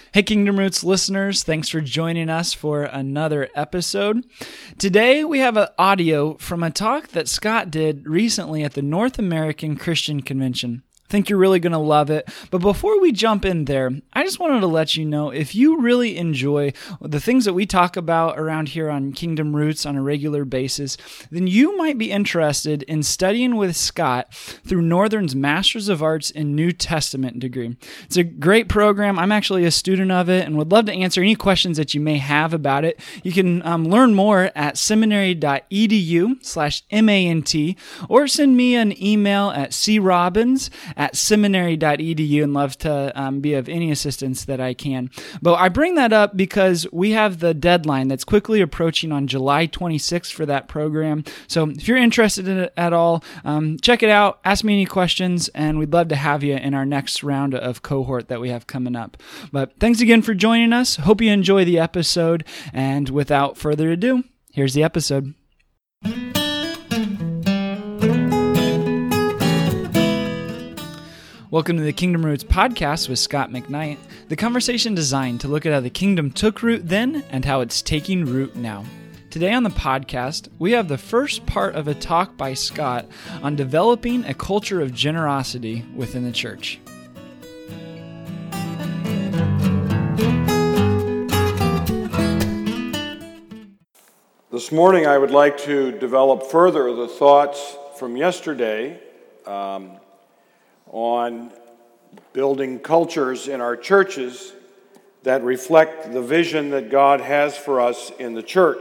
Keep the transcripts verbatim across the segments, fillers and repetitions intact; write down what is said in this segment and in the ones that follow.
Hey, Kingdom Roots listeners, thanks for joining us for another episode. Today, we have an audio from a talk that Scott did recently at the North American Christian Convention. I think you're really going to love it. But before we jump in there, I just wanted to let you know, if you really enjoy the things that we talk about around here on Kingdom Roots on a regular basis, then you might be interested in studying with Scott through Northern's Master's of Arts in New Testament degree. It's a great program. I'm actually a student of it and would love to answer any questions that you may have about it. You can um, learn more at seminary.edu slash MANT or send me an email at crobbins at seminary.edu and love to um, be of any assistance that I can. But I bring that up because we have the deadline that's quickly approaching on July twenty-sixth for that program. So if you're interested in it at all, um, check it out, ask me any questions, and we'd love to have you in our next round of cohort that we have coming up. But thanks again for joining us. Hope you enjoy the episode. And without further ado, here's the episode. Welcome to the Kingdom Roots podcast with Scott McKnight, the conversation designed to look at how the kingdom took root then and how it's taking root now. Today on the podcast, we have the first part of a talk by Scott on developing a culture of generosity within the church. This morning I would like to develop further the thoughts from yesterday um, on building cultures in our churches that reflect the vision that God has for us in the church.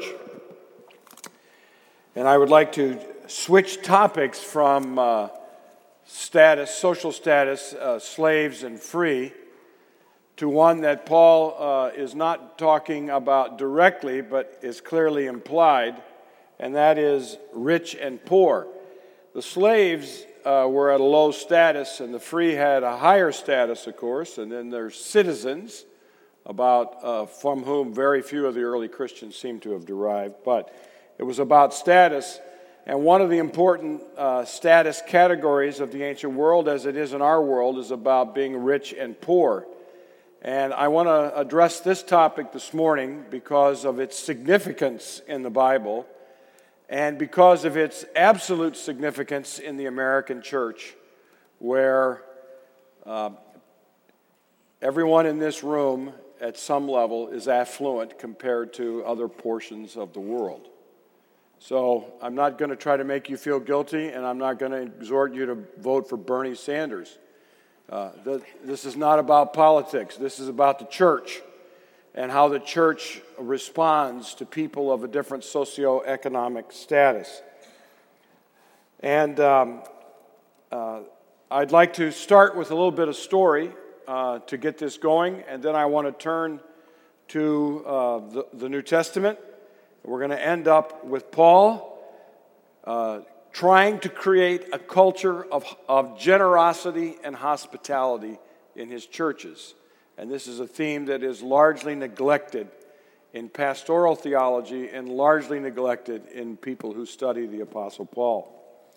And I would like to switch topics from uh, status, social status, uh, slaves and free, to one that Paul uh, is not talking about directly, but is clearly implied, and that is rich and poor. The slaves Uh, were at a low status, and the free had a higher status, of course, and then there's citizens, about uh, from whom very few of the early Christians seem to have derived, but it was about status, and one of the important uh, status categories of the ancient world, as it is in our world, is about being rich and poor. And I want to address this topic this morning because of its significance in the Bible, and because of its absolute significance in the American church, where uh, everyone in this room at some level is affluent compared to other portions of the world. So I'm not going to try to make you feel guilty, and I'm not going to exhort you to vote for Bernie Sanders. Uh, th- this is not about politics. This is about the church and how the church responds to people of a different socioeconomic status. And um, uh, I'd like to start with a little bit of story uh, to get this going, and then I want to turn to uh, the, the New Testament. We're going to end up with Paul uh, trying to create a culture of, of generosity and hospitality in his churches. And this is a theme that is largely neglected in pastoral theology and largely neglected in people who study the Apostle Paul.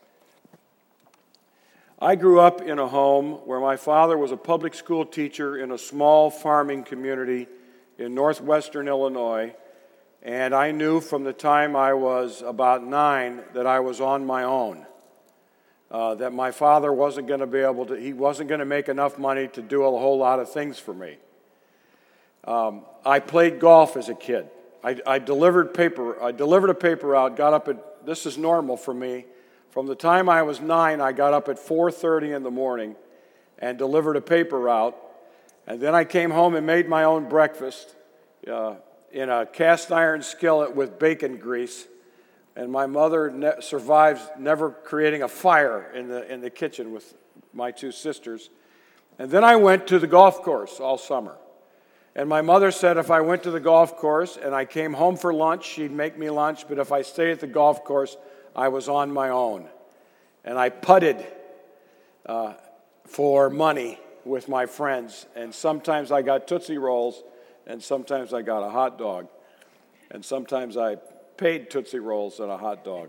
I grew up in a home where my father was a public school teacher in a small farming community in northwestern Illinois, and I knew from the time I was about nine that I was on my own. Uh, that my father wasn't going to be able to, he wasn't going to make enough money to do a whole lot of things for me. Um, I played golf as a kid. I, I delivered paper, I delivered a paper out, got up at, this is normal for me. From the time I was nine, I got up at four thirty in the morning and delivered a paper out. And then I came home and made my own breakfast uh, in a cast iron skillet with bacon grease. And my mother ne- survives never creating a fire in the in the kitchen with my two sisters. And then I went to the golf course all summer. And my mother said if I went to the golf course and I came home for lunch, she'd make me lunch. But if I stayed at the golf course, I was on my own. And I putted uh, for money with my friends. And sometimes I got Tootsie Rolls, and sometimes I got a hot dog. And sometimes I paid Tootsie Rolls and a hot dog.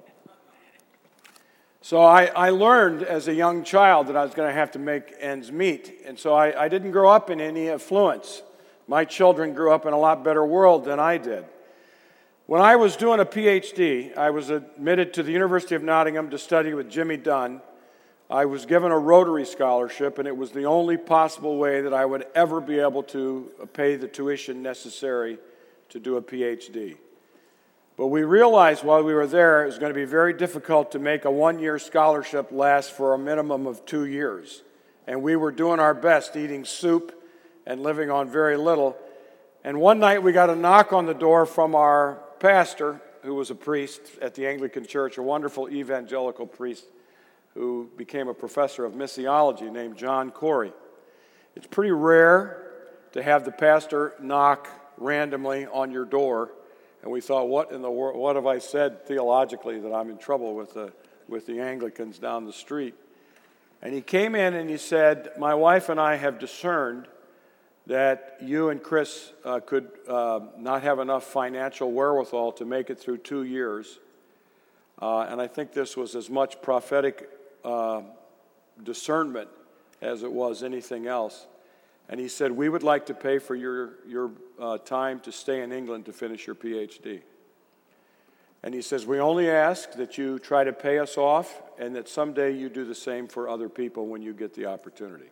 So I, I learned as a young child that I was going to have to make ends meet. And so I, I didn't grow up in any affluence. my children grew up in a lot better world than I did. When I was doing a P H D, I was admitted to the University of Nottingham to study with Jimmy Dunn. I was given a Rotary scholarship, and it was the only possible way that I would ever be able to pay the tuition necessary to do a P H D. But we realized while we were there it was going to be very difficult to make a one-year scholarship last for a minimum of two years. And we were doing our best, eating soup and living on very little. And one night we got a knock on the door from our pastor, who was a priest at the Anglican Church, a wonderful evangelical priest who became a professor of missiology named John Corey. It's pretty rare to have the pastor knock randomly on your door, and we thought, what in the world, what have I said theologically that I'm in trouble with the, with the Anglicans down the street? And he came in and he said, my wife and I have discerned that you and Chris uh, could uh, not have enough financial wherewithal to make it through two years. Uh, and I think this was as much prophetic uh, discernment as it was anything else. And he said, we would like to pay for your, your uh, time to stay in England to finish your P H D. And he says, we only ask that you try to pay us off and that someday you do the same for other people when you get the opportunity.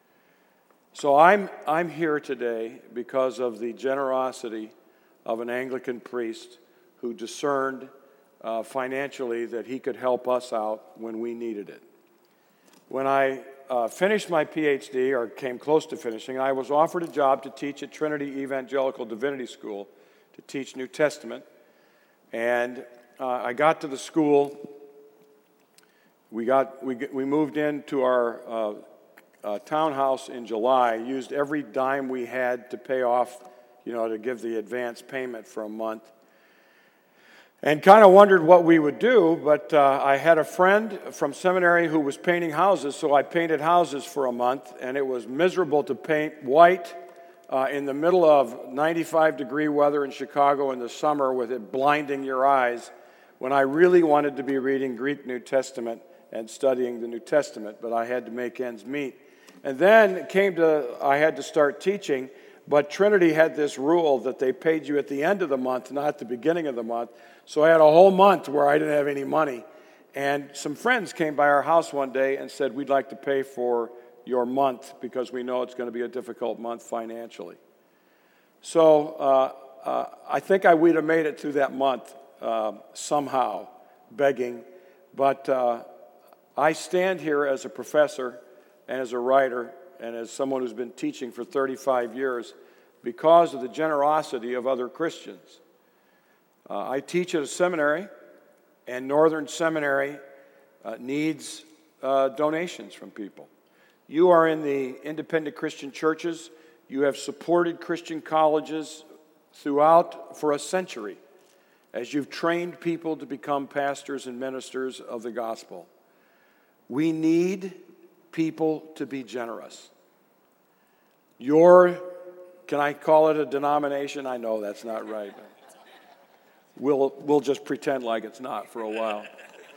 So I'm, I'm here today because of the generosity of an Anglican priest who discerned uh, financially that he could help us out when we needed it. When I uh, finished my P H D, or came close to finishing, I was offered a job to teach at Trinity Evangelical Divinity School, to teach New Testament. And uh, I got to the school. We got we we moved into our uh, uh, townhouse in July. Used every dime we had to pay off, you know, to give the advance payment for a month. And kind of wondered what we would do, but uh, I had a friend from seminary who was painting houses, so I painted houses for a month, and it was miserable to paint white uh, in the middle of ninety-five degree weather in Chicago in the summer with it blinding your eyes when I really wanted to be reading Greek New Testament and studying the New Testament, but I had to make ends meet. And then it came to, I had to start teaching, but Trinity had this rule that they paid you at the end of the month, not the beginning of the month. So I had a whole month where I didn't have any money. And some friends came by our house one day and said, we'd like to pay for your month because we know it's going to be a difficult month financially. So uh, uh, I think I would have made it through that month uh, somehow, begging. But uh, I stand here as a professor and as a writer and as someone who's been teaching for thirty-five years because of the generosity of other Christians. Uh, I teach at a seminary, and Northern Seminary uh, needs uh, donations from people. You are in the independent Christian churches. You have supported Christian colleges throughout for a century as you've trained people to become pastors and ministers of the gospel. We need people to be generous. Your, can I call it a denomination? I know that's not right. We'll, we'll just pretend like it's not for a while.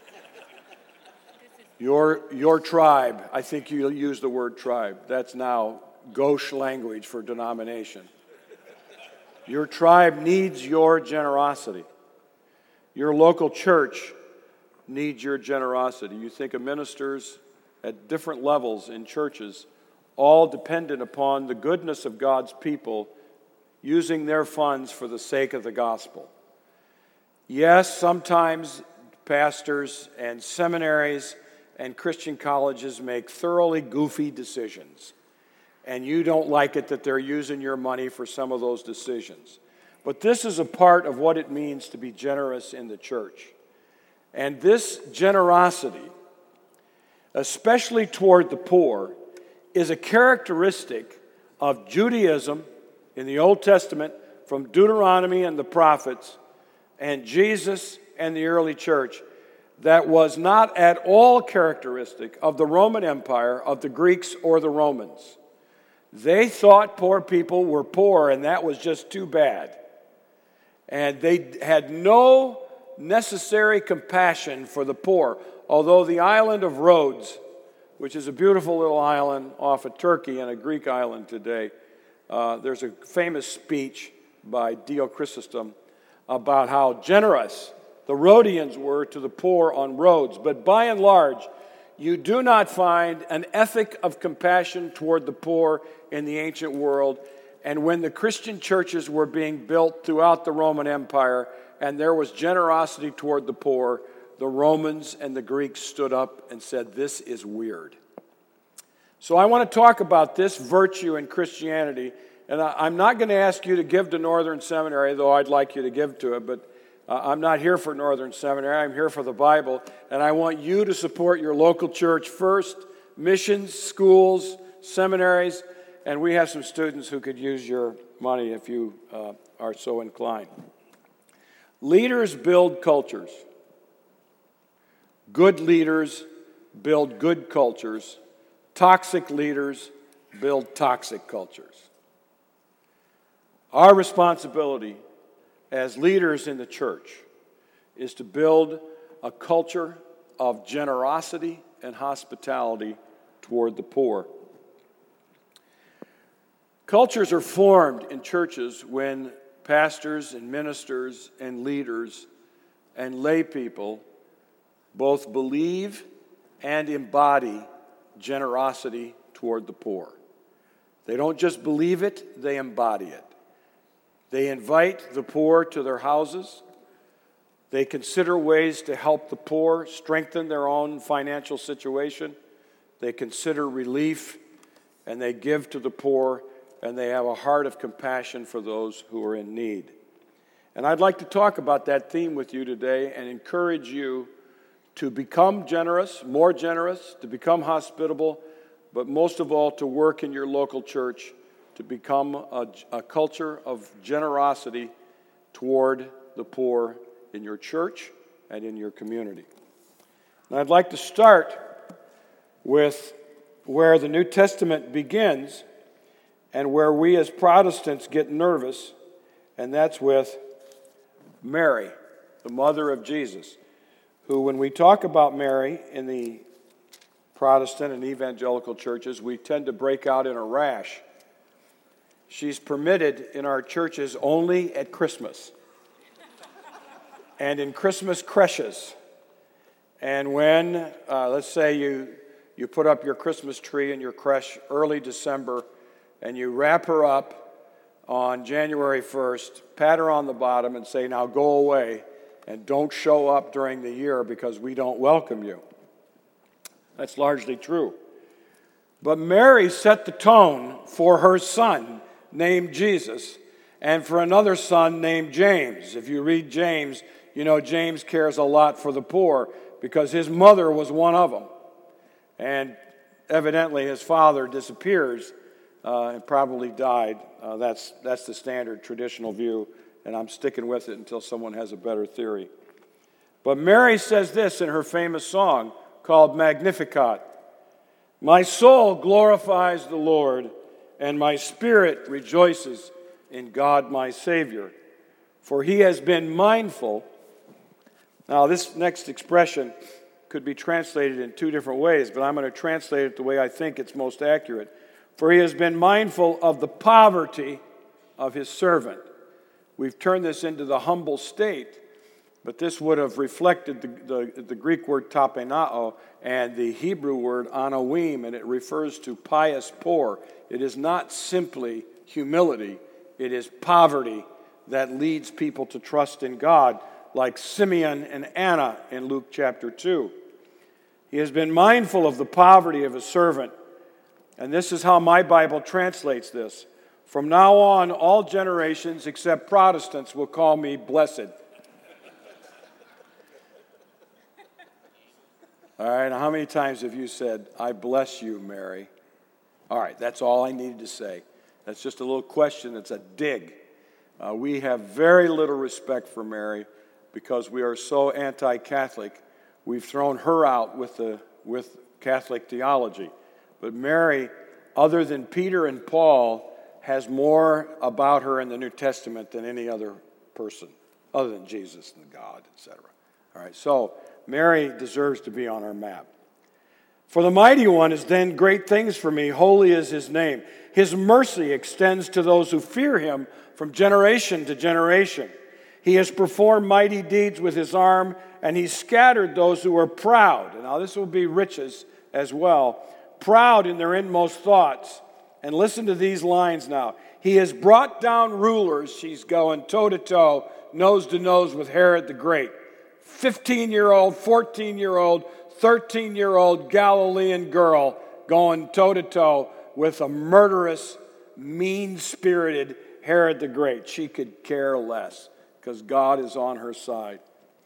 Your, your tribe, I think you'll use the word tribe. That's now gauche language for denomination. Your tribe needs your generosity. Your local church needs your generosity. You think of ministers at different levels in churches, all dependent upon the goodness of God's people using their funds for the sake of the gospel. Yes, sometimes pastors and seminaries and Christian colleges make thoroughly goofy decisions, and you don't like it that they're using your money for some of those decisions. But this is a part of what it means to be generous in the church. And this generosity, especially toward the poor, is a characteristic of Judaism in the Old Testament, from Deuteronomy and the prophets, and Jesus and the early church, that was not at all characteristic of the Roman Empire, of the Greeks or the Romans. They thought poor people were poor, and that was just too bad. And they had no necessary compassion for the poor, although the island of Rhodes, which is a beautiful little island off of Turkey and a Greek island today, Uh, there's a famous speech by Dio Chrysostom about how generous the Rhodians were to the poor on Rhodes. But by and large, you do not find an ethic of compassion toward the poor in the ancient world. And when the Christian churches were being built throughout the Roman Empire and there was generosity toward the poor, the Romans and the Greeks stood up and said, "This is weird." So I want to talk about this virtue in Christianity. And I, I'm not going to ask you to give to Northern Seminary, though I'd like you to give to it. But uh, I'm not here for Northern Seminary. I'm here for the Bible. And I want you to support your local church first, missions, schools, seminaries. And we have some students who could use your money if you uh, are so inclined. Leaders build cultures. Good leaders build good cultures. Toxic leaders build toxic cultures. Our responsibility as leaders in the church is to build a culture of generosity and hospitality toward the poor. Cultures are formed in churches when pastors and ministers and leaders and lay people both believe and embody generosity toward the poor. They don't just believe it, they embody it. They invite the poor to their houses. They consider ways to help the poor strengthen their own financial situation. They consider relief, and they give to the poor, and they have a heart of compassion for those who are in need. And I'd like to talk about that theme with you today and encourage you to become generous, more generous, to become hospitable, but most of all to work in your local church to become a, a culture of generosity toward the poor in your church and in your community. And I'd like to start with where the New Testament begins and where we as Protestants get nervous, and that's with Mary, the mother of Jesus, who, when we talk about Mary in the Protestant and evangelical churches, we tend to break out in a rash. She's permitted in our churches only at Christmas and in Christmas creches. And when, uh, let's say you, you put up your Christmas tree in your creche early December and you wrap her up on January first, pat her on the bottom and say, "Now go away and don't show up during the year because we don't welcome you." That's largely true. But Mary set the tone for her son named Jesus and for another son named James. If you read James, you know James cares a lot for the poor because his mother was one of them. And evidently his father disappears uh, and probably died. Uh, that's, that's the standard traditional view, and I'm sticking with it until someone has a better theory. But Mary says this in her famous song called Magnificat: "My soul glorifies the Lord, and my spirit rejoices in God my Savior, for he has been mindful." Now, this next expression could be translated in two different ways, but I'm going to translate it the way I think it's most accurate. "For he has been mindful of the poverty of his servant." We've turned this into the humble state, but this would have reflected the, the, the Greek word tapenao and the Hebrew word anawim, and it refers to pious poor. It is not simply humility, it is poverty that leads people to trust in God, like Simeon and Anna in Luke chapter two. He has been mindful of the poverty of his servant, and this is how my Bible translates this. "From now on, all generations except Protestants will call me blessed." All right, now how many times have you said, "I bless you, Mary"? All right, that's all I needed to say. That's just a little question. It's a dig. Uh, we have very little respect for Mary because we are so anti-Catholic. We've thrown her out with the with Catholic theology. But Mary, other than Peter and Paul, has more about her in the New Testament than any other person, other than Jesus and God, et cetera. All right, so Mary deserves to be on our map. For the Mighty One has done great things for me. Holy is his name. His mercy extends to those who fear him from generation to generation. He has performed mighty deeds with his arm, and he scattered those who are proud. And now this will be riches as well. Proud in their inmost thoughts. And listen to these lines now. He has brought down rulers. She's going toe-to-toe, nose-to-nose with Herod the Great. fifteen-year-old, fourteen-year-old, thirteen-year-old Galilean girl going toe-to-toe with a murderous, mean-spirited Herod the Great. She could care less because God is on her side.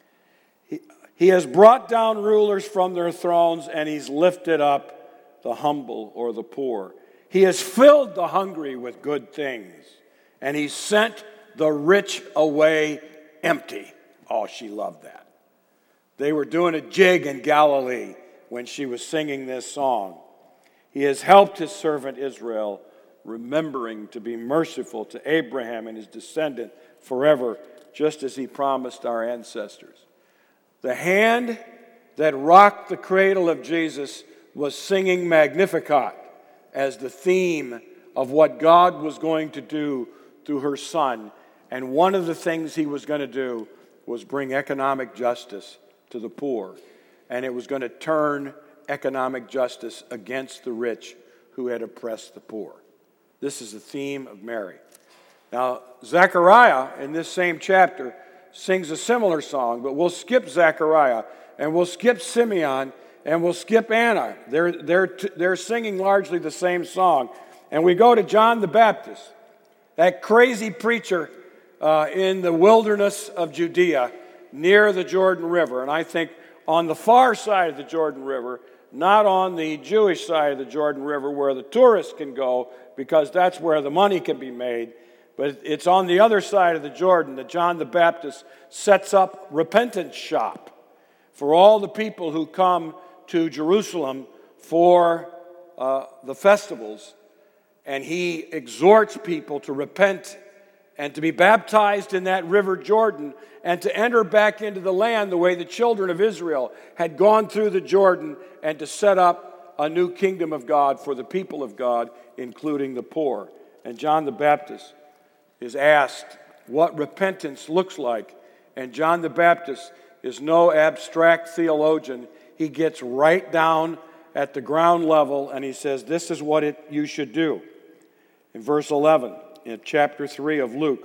He, he has brought down rulers from their thrones, and he's lifted up the humble or the poor. He has filled the hungry with good things, and he sent the rich away empty. Oh, she loved that. They were doing a jig in Galilee when she was singing this song. He has helped his servant Israel, remembering to be merciful to Abraham and his descendant forever, just as he promised our ancestors. The hand that rocked the cradle of Jesus was singing Magnificat as the theme of what God was going to do through her son. And one of the things he was going to do was bring economic justice to the poor. And it was going to turn economic justice against the rich who had oppressed the poor. This is the theme of Mary. Now, Zechariah, in this same chapter, sings a similar song, but we'll skip Zechariah, and we'll skip Simeon, and we'll skip Anna. They're, they're, they're singing largely the same song. And we go to John the Baptist, that crazy preacher uh, in the wilderness of Judea near the Jordan River. And I think on the far side of the Jordan River, not on the Jewish side of the Jordan River where the tourists can go, because that's where the money can be made. But it's on the other side of the Jordan that John the Baptist sets up repentance shop for all the people who come to Jerusalem for uh, the festivals. And he exhorts people to repent and to be baptized in that river Jordan and to enter back into the land the way the children of Israel had gone through the Jordan, and to set up a new kingdom of God for the people of God, including the poor. And John the Baptist is asked what repentance looks like. And John the Baptist is no abstract theologian. He gets right down at the ground level, and he says, this is what it, you should do. In verse eleven, in chapter three of Luke,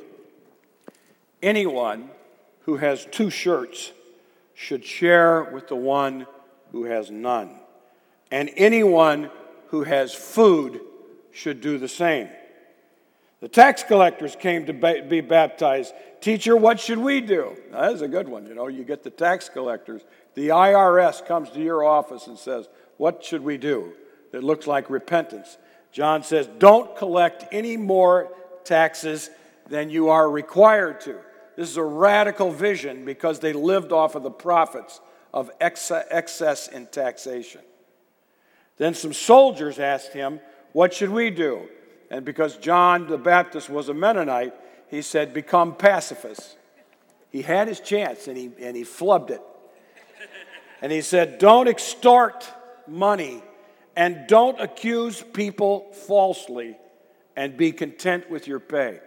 anyone who has two shirts should share with the one who has none. And anyone who has food should do the same. The tax collectors came to be baptized. Teacher, what should we do? Now, that is a good one. You know, you get the tax collectors. The I R S comes to your office and says, what should we do? That looks like repentance. John says, don't collect any more taxes than you are required to. This is a radical vision because they lived off of the profits of excess in taxation. Then some soldiers asked him, what should we do? And because John the Baptist was a Mennonite, he said, become pacifists. He had his chance, and he, and he flubbed it. And he said, don't extort money, and don't accuse people falsely, and be content with your pay.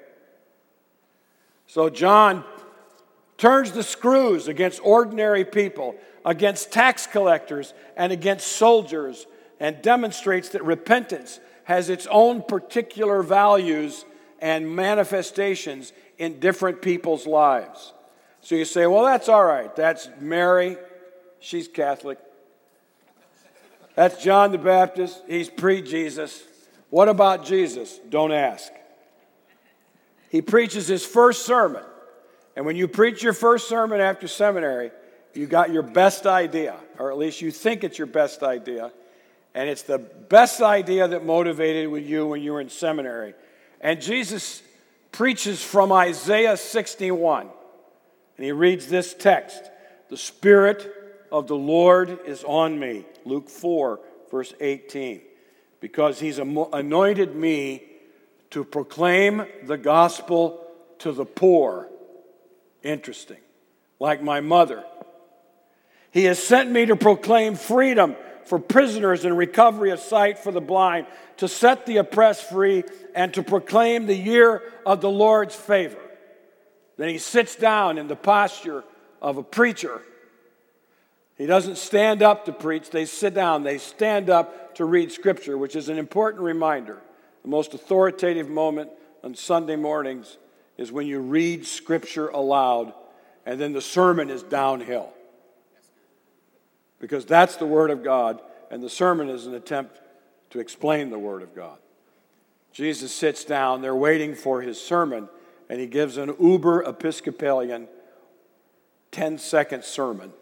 So John turns the screws against ordinary people, against tax collectors, and against soldiers, and demonstrates that repentance has its own particular values and manifestations in different people's lives. So you say, well, that's all right. That's Mary. She's Catholic. That's John the Baptist. He's pre-Jesus. What about Jesus? Don't ask. He preaches his first sermon. And when you preach your first sermon after seminary, you got your best idea, or at least you think it's your best idea. And it's the best idea that motivated with you when you were in seminary. And Jesus preaches from Isaiah sixty-one. And he reads this text. The Spirit of the Lord is on me. Luke four, verse eighteen. Because he's anointed me to proclaim the gospel to the poor. Interesting. Like my mother. He has sent me to proclaim freedom for prisoners and recovery of sight for the blind, to set the oppressed free, and to proclaim the year of the Lord's favor. Then he sits down in the posture of a preacher. He doesn't stand up to preach. They sit down. They stand up to read Scripture, which is an important reminder. The most authoritative moment on Sunday mornings is when you read Scripture aloud, and then the sermon is downhill. Because that's the Word of God, and the sermon is an attempt to explain the Word of God. Jesus sits down. They're waiting for his sermon, and he gives an uber Episcopalian ten-second sermon.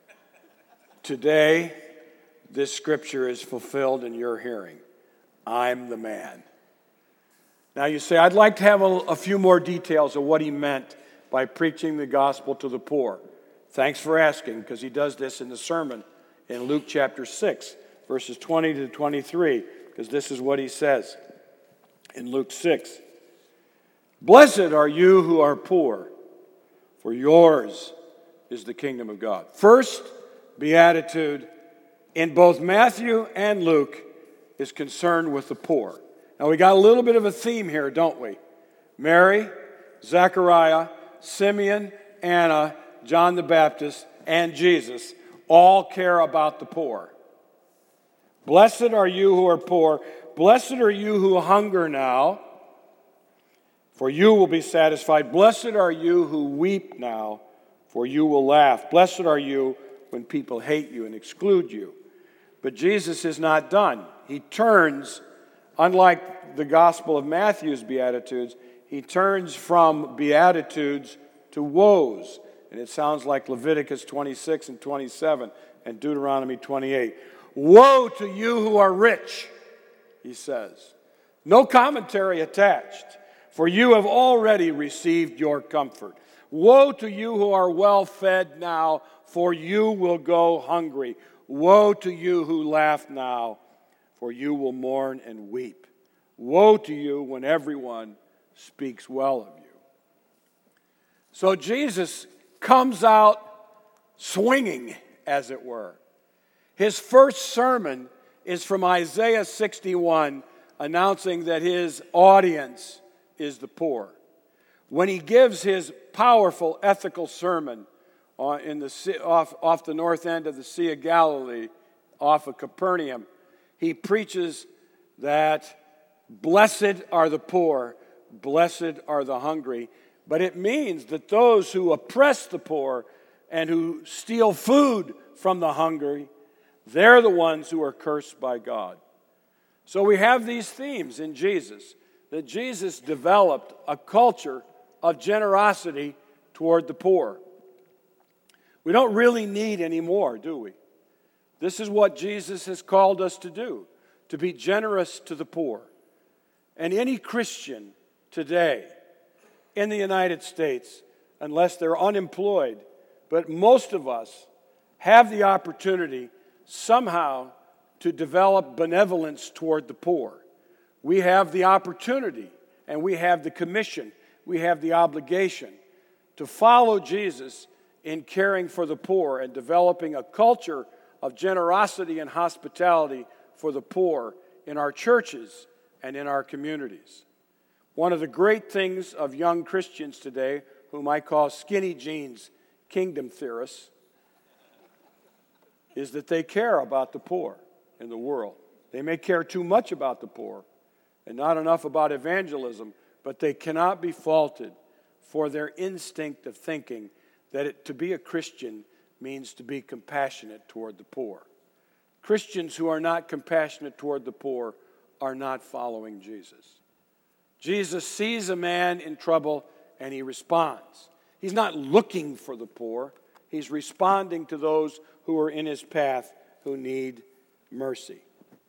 Today, this scripture is fulfilled in your hearing. I'm the man. Now you say, I'd like to have a, a few more details of what he meant by preaching the gospel to the poor. Thanks for asking, because he does this in the sermon in Luke chapter six, verses twenty to twenty-three, because this is what he says in Luke six. Blessed are you who are poor, for yours is the kingdom of God. First beatitude in both Matthew and Luke is concerned with the poor. Now we got a little bit of a theme here, don't we? Mary, Zechariah, Simeon, Anna, John the Baptist, and Jesus all care about the poor. Blessed are you who are poor. Blessed are you who hunger now, for you will be satisfied. Blessed are you who weep now, for you will laugh. Blessed are you when people hate you and exclude you. But Jesus is not done. He turns, unlike the Gospel of Matthew's Beatitudes, he turns from Beatitudes to woes. And it sounds like Leviticus twenty-six and twenty-seven and Deuteronomy twenty-eight. Woe to you who are rich, he says. No commentary attached, for you have already received your comfort. Woe to you who are well fed now, for you will go hungry. Woe to you who laugh now, for you will mourn and weep. Woe to you when everyone speaks well of you. So Jesus comes out swinging, as it were. His first sermon is from Isaiah sixty-one, announcing that his audience is the poor. When he gives his powerful ethical sermon on, in the, off, off the north end of the Sea of Galilee, off of Capernaum, he preaches that blessed are the poor, blessed are the hungry. But it means that those who oppress the poor and who steal food from the hungry, they're the ones who are cursed by God. So we have these themes in Jesus, that Jesus developed a culture of generosity toward the poor. We don't really need any more, do we? This is what Jesus has called us to do, to be generous to the poor. And any Christian today in the United States, unless they're unemployed, but most of us have the opportunity somehow to develop benevolence toward the poor. We have the opportunity and we have the commission, we have the obligation to follow Jesus in caring for the poor and developing a culture of generosity and hospitality for the poor in our churches and in our communities. One of the great things of young Christians today, whom I call skinny jeans kingdom theorists, is that they care about the poor in the world. They may care too much about the poor and not enough about evangelism, but they cannot be faulted for their instinct of thinking that it, to be a Christian means to be compassionate toward the poor. Christians who are not compassionate toward the poor are not following Jesus. Jesus sees a man in trouble and he responds. He's not looking for the poor. He's responding to those who are in his path who need mercy.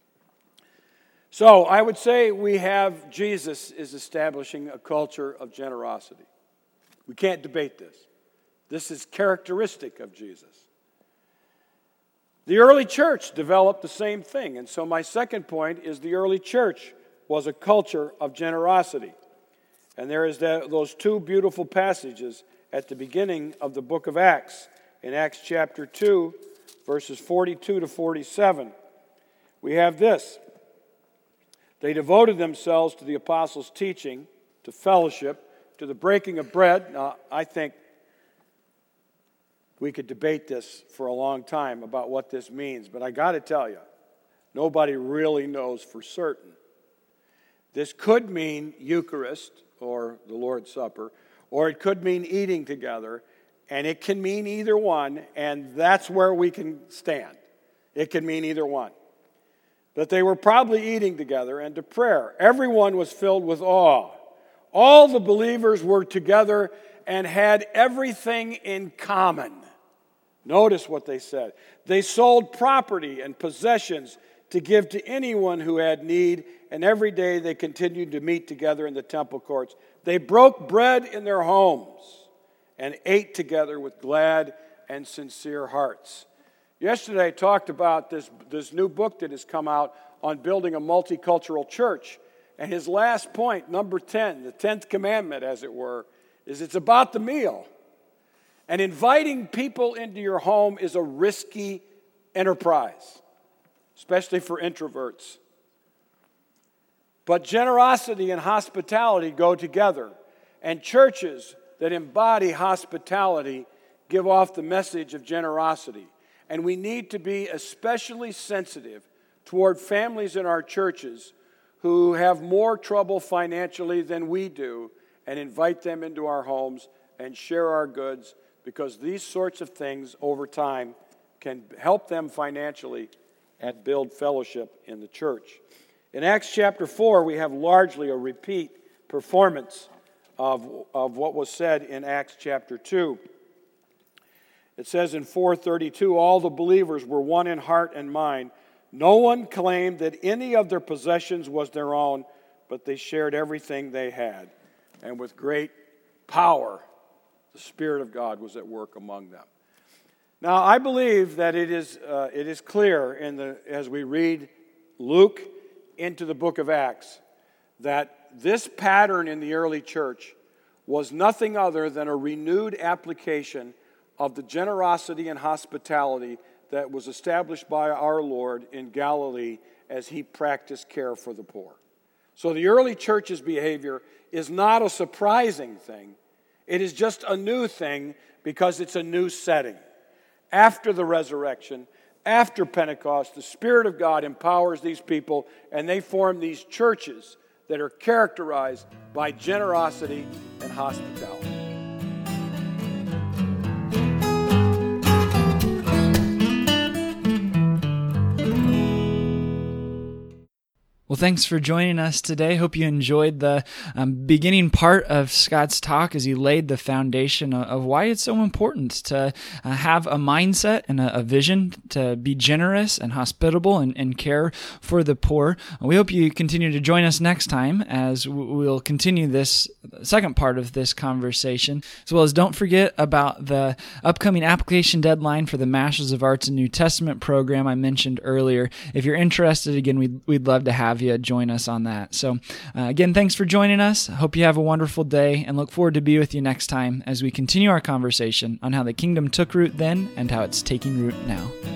So I would say we have Jesus is establishing a culture of generosity. We can't debate this. This is characteristic of Jesus. The early church developed the same thing. And so my second point is the early church was a culture of generosity. And there is that, those two beautiful passages at the beginning of the book of Acts. In Acts chapter two, verses forty-two to forty-seven. we have this. They devoted themselves to the apostles' teaching, to fellowship, to the breaking of bread. Now, I think we could debate this for a long time about what this means, but I got to tell you, nobody really knows for certain. This could mean Eucharist or the Lord's Supper, or it could mean eating together, and it can mean either one, and that's where we can stand. It can mean either one. But they were probably eating together and to prayer. Everyone was filled with awe. All the believers were together and had everything in common. Notice what they said. They sold property and possessions to give to anyone who had need, and every day they continued to meet together in the temple courts. They broke bread in their homes and ate together with glad and sincere hearts. Yesterday I talked about this, this new book that has come out on building a multicultural church. And his last point, number ten, the tenth commandment, as it were, is it's about the meal. And inviting people into your home is a risky enterprise, especially for introverts. But generosity and hospitality go together. And churches that embody hospitality give off the message of generosity. And we need to be especially sensitive toward families in our churches who have more trouble financially than we do, and invite them into our homes and share our goods, because these sorts of things over time can help them financially and build fellowship in the church. In Acts chapter four, we have largely a repeat performance of, of what was said in Acts chapter two. It says in four thirty-two, all the believers were one in heart and mind. No one claimed that any of their possessions was their own, but they shared everything they had. And with great power, the Spirit of God was at work among them. Now, I believe that it is uh, it is clear in the as we read Luke into the book of Acts that this pattern in the early church was nothing other than a renewed application of the generosity and hospitality that was established by our Lord in Galilee as he practiced care for the poor. So the early church's behavior is not a surprising thing. It is just a new thing because it's a new setting. After the resurrection, after Pentecost, the Spirit of God empowers these people, and they form these churches that are characterized by generosity and hospitality. Well, thanks for joining us today. Hope you enjoyed the um, beginning part of Scott's talk as he laid the foundation of, of why it's so important to uh, have a mindset and a, a vision to be generous and hospitable and, and care for the poor. We hope you continue to join us next time as we'll continue this second part of this conversation, as well as don't forget about the upcoming application deadline for the Masters of Arts and New Testament program I mentioned earlier. If you're interested, again, we'd, we'd love to have you join us on that. So uh, again, thanks for joining us. Hope you have a wonderful day and look forward to be with you next time as we continue our conversation on how the kingdom took root then and how it's taking root now.